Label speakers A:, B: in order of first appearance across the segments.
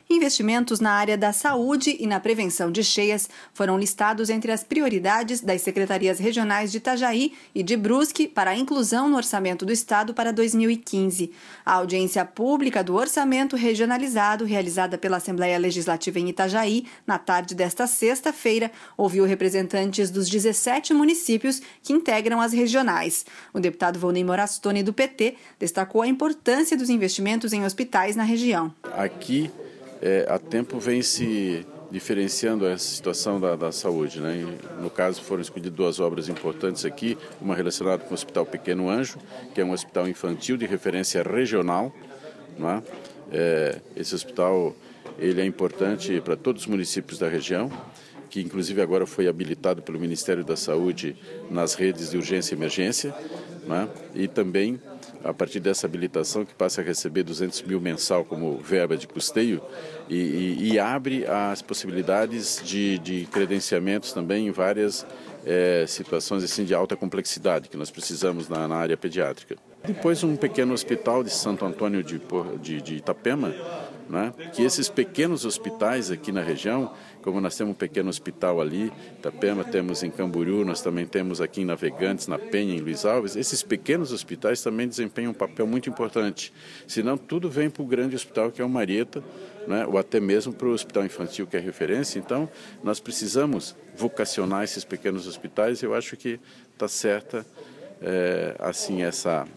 A: Investimentos na área da saúde e na prevenção de cheias foram listados entre as prioridades das secretarias regionais de Itajaí e de Brusque para a inclusão no orçamento do Estado para 2015. A audiência pública do orçamento regionalizado, realizada pela Assembleia Legislativa em Itajaí, na tarde desta sexta-feira, ouviu representantes dos 17 municípios que integram as regionais. O deputado Volney Morastone, do PT, destacou a importância dos investimentos em hospitais na região.
B: Aqui, há tempo vem se diferenciando essa situação da saúde, né? E, no caso, foram escolhidas duas obras importantes aqui, uma relacionada com o Hospital Pequeno Anjo, que é um hospital infantil de referência regional, né? Esse hospital ele é importante para todos os municípios da região, que inclusive agora foi habilitado pelo Ministério da Saúde nas redes de urgência e emergência, né? E também, a partir dessa habilitação, que passa a receber 200 mil mensal como verba de custeio e abre as possibilidades de credenciamentos também em várias situações assim, de alta complexidade que nós precisamos na área pediátrica. Depois um pequeno hospital de Santo Antônio de Itapema, né? Que esses pequenos hospitais aqui na região, como nós temos um pequeno hospital ali, Itapema, temos em Camboriú, nós também temos aqui em Navegantes, na Penha, em Luiz Alves, esses pequenos hospitais também desempenham um papel muito importante. Senão tudo vem para o grande hospital que é o Marieta, né? Ou até mesmo para o hospital infantil que é referência. Então nós precisamos vocacionar esses pequenos hospitais e eu acho que está certa assim essa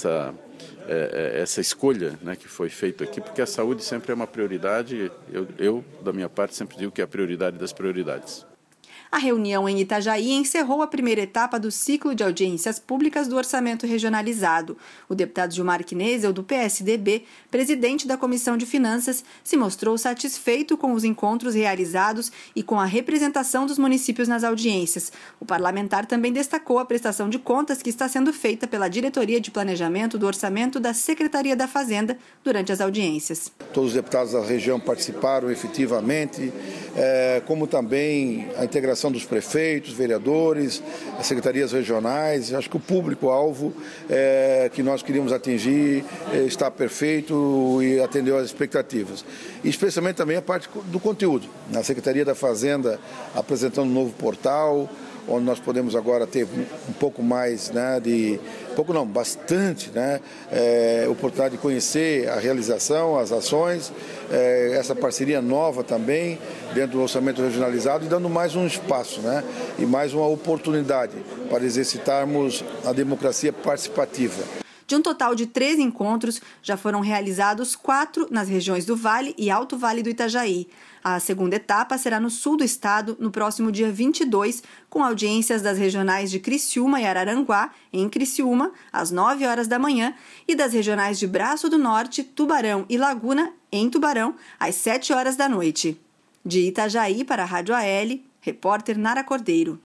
B: escolha, né, que foi feita aqui, porque a saúde sempre é uma prioridade. Eu, da minha parte, sempre digo que é a prioridade das prioridades.
A: A reunião em Itajaí encerrou a primeira etapa do ciclo de audiências públicas do orçamento regionalizado. O deputado Gilmar Knesel, do PSDB, presidente da Comissão de Finanças, se mostrou satisfeito com os encontros realizados e com a representação dos municípios nas audiências. O parlamentar também destacou a prestação de contas que está sendo feita pela Diretoria de Planejamento do Orçamento da Secretaria da Fazenda durante as audiências.
C: Todos os deputados da região participaram efetivamente, como também a integração dos prefeitos, vereadores, as secretarias regionais. Acho que o público-alvo que nós queríamos atingir está perfeito e atendeu às expectativas. E especialmente também a parte do conteúdo. Na Secretaria da Fazenda apresentando um novo portal, onde nós podemos agora ter um pouco mais, né, bastante, né, oportunidade de conhecer a realização, as ações, essa parceria nova também dentro do orçamento regionalizado e dando mais um espaço, né, e mais uma oportunidade para exercitarmos a democracia participativa.
A: De um total de 3 encontros, já foram realizados 4 nas regiões do Vale e Alto Vale do Itajaí. A segunda etapa será no sul do estado, no próximo dia 22, com audiências das regionais de Criciúma e Araranguá, em Criciúma, às 9 horas da manhã, e das regionais de Braço do Norte, Tubarão e Laguna, em Tubarão, às 7 horas da noite. De Itajaí para a Rádio AL, repórter Nara Cordeiro.